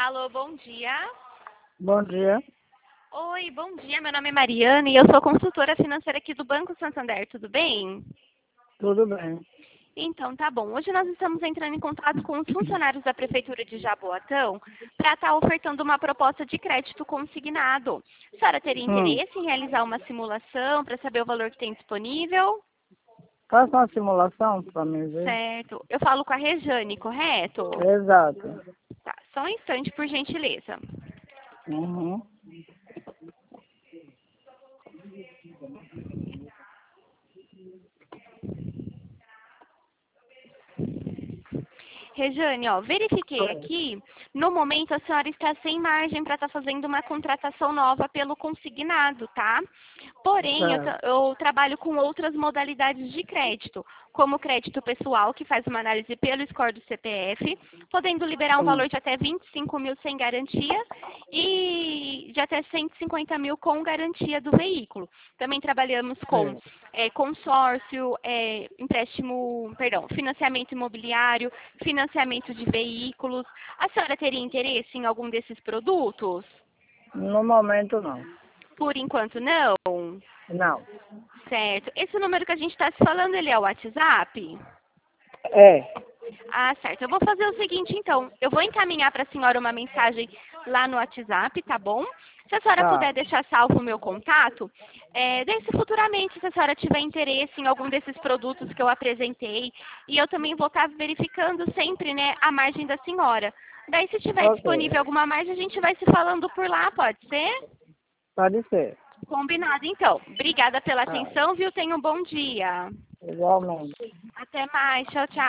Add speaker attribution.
Speaker 1: Alô, bom dia.
Speaker 2: Bom dia,
Speaker 1: Oi, bom dia. Meu nome é Mariana e eu sou consultora financeira aqui do Banco Santander, tudo bem?
Speaker 2: tudo bem?
Speaker 1: Então, tá bom. Hoje nós estamos entrando em contato com os funcionários da Prefeitura de Jaboatão para estar ofertando uma proposta de crédito consignado. A senhora teria
Speaker 2: Hum.
Speaker 1: interesse em realizar uma simulação para saber o valor que tem disponível?
Speaker 2: Faça uma simulação para mim ver.
Speaker 1: Certo. Eu falo com a Rejane, correto?
Speaker 2: Exato.
Speaker 1: Tá, só um instante, por gentileza.
Speaker 2: Uhum.
Speaker 1: Rejane, ó, verifiquei aqui, no momento a senhora está sem margem para estar fazendo uma contratação nova pelo consignado, tá? Porém,
Speaker 2: Certo.
Speaker 1: eu trabalho com outras modalidades de crédito, como o crédito pessoal, que faz uma análise pelo score do CPF, podendo liberar um
Speaker 2: Hum.
Speaker 1: valor de até 25 mil sem garantia e de até 150 mil com garantia do veículo. Também trabalhamos com
Speaker 2: Sim.
Speaker 1: consórcio, empréstimo, perdão, financiamento imobiliário, financiamento de veículos. A senhora teria interesse em algum desses produtos?
Speaker 2: No momento não.
Speaker 1: Por enquanto, não.
Speaker 2: Não.
Speaker 1: Certo. Esse número que a gente está se falando, ele é o WhatsApp?
Speaker 2: É.
Speaker 1: Ah, certo. Eu vou fazer o seguinte, então. Eu vou encaminhar para a senhora uma mensagem lá no WhatsApp, tá bom? Se a senhora
Speaker 2: Tá.
Speaker 1: puder deixar salvo o meu contato, daí se futuramente, se a senhora tiver interesse em algum desses produtos que eu apresentei, e eu também vou estar verificando sempre, né, a margem da senhora. Daí, se tiver
Speaker 2: Ok.
Speaker 1: disponível alguma margem, a gente vai se falando por lá, pode ser?
Speaker 2: Pode ser.
Speaker 1: Combinado, então. Obrigada pela
Speaker 2: Tá.
Speaker 1: atenção, viu? Tenha um bom dia.
Speaker 2: Igualmente.
Speaker 1: Até mais. Tchau, tchau.